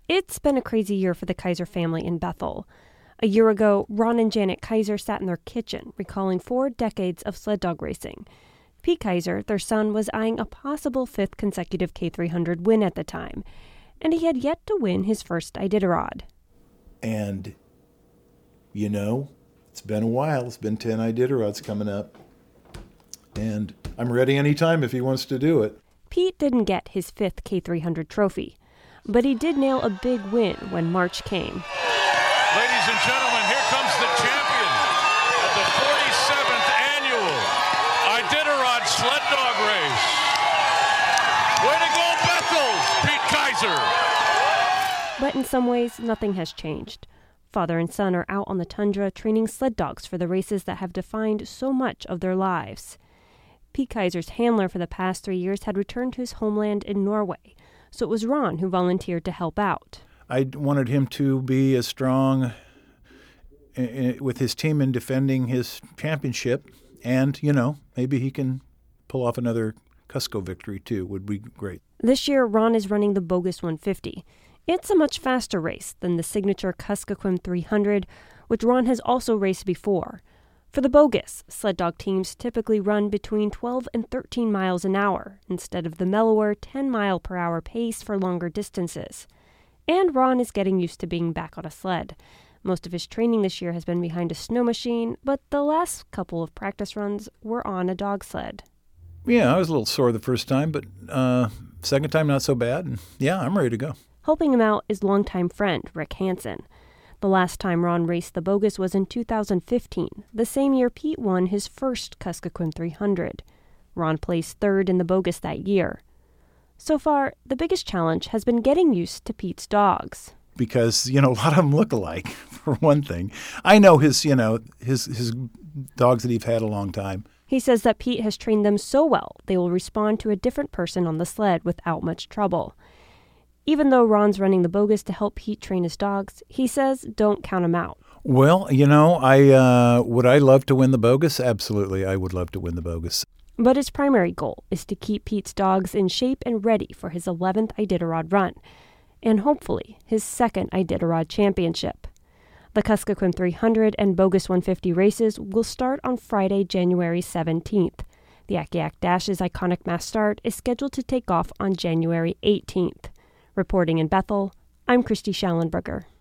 It's been a crazy year for the Kaiser family in Bethel. A year ago, Ron and Janet Kaiser sat in their kitchen, recalling 4 decades of sled dog racing. Pete Kaiser, their son, was eyeing a possible 5th consecutive K300 win at the time, and he had yet to win his first Iditarod. And, it's been a while. It's been 10 Iditarods coming up. And I'm ready anytime if he wants to do it. Pete didn't get his 5th K300 trophy, but he did nail a big win when March came. Ladies and gentlemen, here comes the champion of the 47th annual Iditarod Sled Dog Race. Way to go, Bethel, Pete Kaiser. But in some ways, nothing has changed. Father and son are out on the tundra training sled dogs for the races that have defined so much of their lives. Pete Kaiser's handler for the past 3 years had returned to his homeland in Norway, so it was Ron who volunteered to help out. I wanted him to be as strong with his team in defending his championship, and, maybe he can pull off another Cusco victory too, would be great. This year, Ron is running the Bogus 150. It's a much faster race than the signature Kuskokwim 300, which Ron has also raced before. For the Bogus, sled dog teams typically run between 12 and 13 miles an hour, instead of the mellower 10-mile-per-hour pace for longer distances. And Ron is getting used to being back on a sled. Most of his training this year has been behind a snow machine, but the last couple of practice runs were on a dog sled. Yeah, I was a little sore the first time, but second time not so bad. And yeah, I'm ready to go. Helping him out is longtime friend Rick Hansen. The last time Ron raced the Bogus was in 2015, the same year Pete won his first Kuskokwim 300. Ron placed 3rd in the Bogus that year. So far, the biggest challenge has been getting used to Pete's dogs. Because, a lot of them look alike, for one thing. I know his dogs that he's had a long time. He says that Pete has trained them so well they will respond to a different person on the sled without much trouble. Even though Ron's running the Bogus to help Pete train his dogs, he says don't count him out. Well, would I love to win the Bogus? Absolutely, I would love to win the Bogus. But his primary goal is to keep Pete's dogs in shape and ready for his 11th Iditarod run, and hopefully his 2nd Iditarod championship. The Kuskokwim 300 and Bogus 150 races will start on Friday, January 17th. The Akiak Dash's iconic mass start is scheduled to take off on January 18th. Reporting in Bethel, I'm Christy Schallenberger.